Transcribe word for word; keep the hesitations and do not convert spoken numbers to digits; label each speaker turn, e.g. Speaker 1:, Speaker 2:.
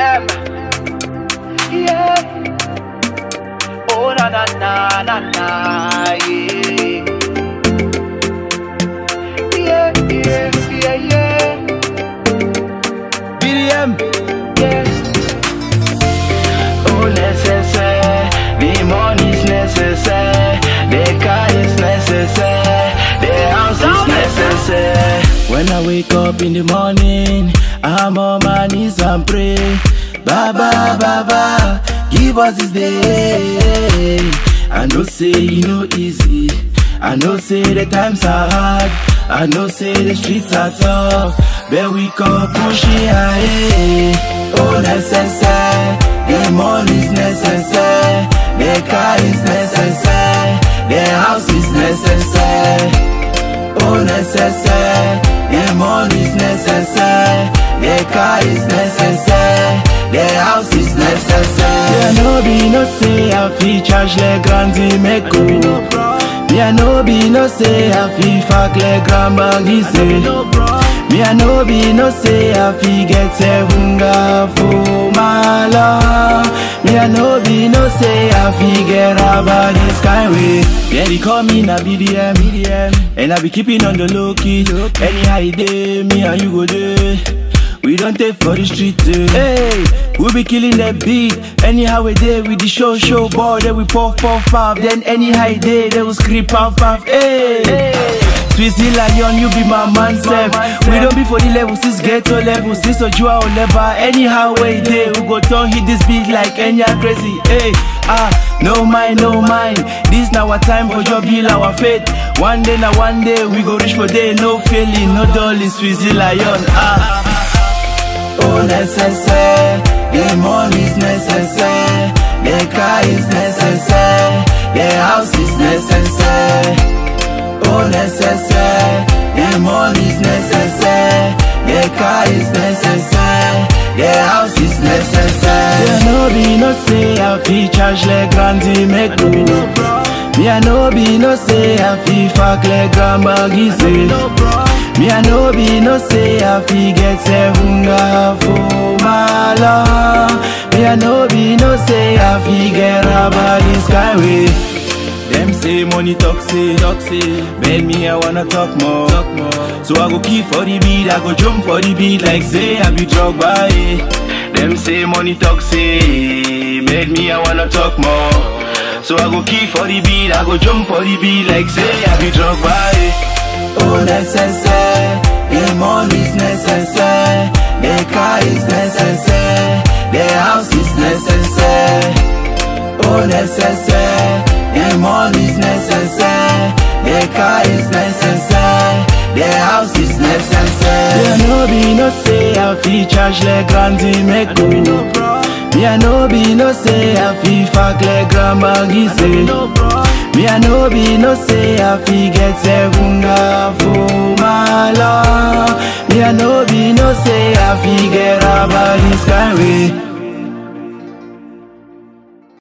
Speaker 1: M. Yeah. Oh na na na na na. Yeah. Yeah yeah yeah yeah.
Speaker 2: B D M.
Speaker 1: Yeah. Oh necessaire, the money's necessaire, the car is necessaire, the house is necessaire.
Speaker 2: When I wake up in the morning, I'm on my knees and pray. Baba, Baba, give us this day. I know say you know easy, I know say the times are hard, I know say the streets are tough, but we come pushing ahead. Oh necessaire, the money's necessaire, the car is necessaire, the house is necessaire. Oh necessaire, the money's necessaire, the car is necessaire, the house is necessaire. Yeah, no be no say I feel charge le grandi meko. Me I no be no say I feel fuck le grand bangi say. Me I no be no say I feel get sevunga for my love. Me I no be no say I feel get about this kind way. Yeah, they call me na B D M, B D M, and I be keeping on the low key. Anyhow you dey, me and you go there. We don't take for the street, eh. Hey, we be killing that beat. Anyhow we dey with the show, show boy. Then we puff, puff, puff. Then anyhow you dey, they will scream, puff, puff. Hey, hey. Swissy Lion, you be my man, Seb. We don't be for the level, sis ghetto level, sis or Joa or never. Anyhow we dey, we go turn hit this beat like any crazy. Hey, ah, no mind, no mind. This now our time for job, heal our faith. One day, now one day, we go reach for day. No failing, no darling, Swissy Lion. Ah. Oh necessaire, the money's necessaire, the car is necessaire, the house is necessaire. Oh necessaire, the money's necessaire, the car is necessaire, the house is necessaire. Yeah, no be no say I feel charge le grandi meko. Me I no be no say I feel fuck le grand bangi say. Me I no be no say I feel get sevunga for my love. Me I no be no say I feel get about this kind way. Them say money talk say, talk say, but me I wanna talk more, talk more. So I go keep for the beat, I go jump for the beat like say I be drug by. Them say money talk say, but me I wanna talk more. So I go keep for the beat, I go jump for the beat like say I be drug by. Oh necessaire, the money's necessaire, the car is necessaire, the house is necessaire. Oh necessaire, the money's necessaire, the car is necessaire, the house is necessaire. Yeah, no be no say I feel charge le grandi meko. Me I no be no say I feel fuck le grand bangi say. Me I no be no say I feel get sevunga for my love. Me I no be no say I feel get about this kind way.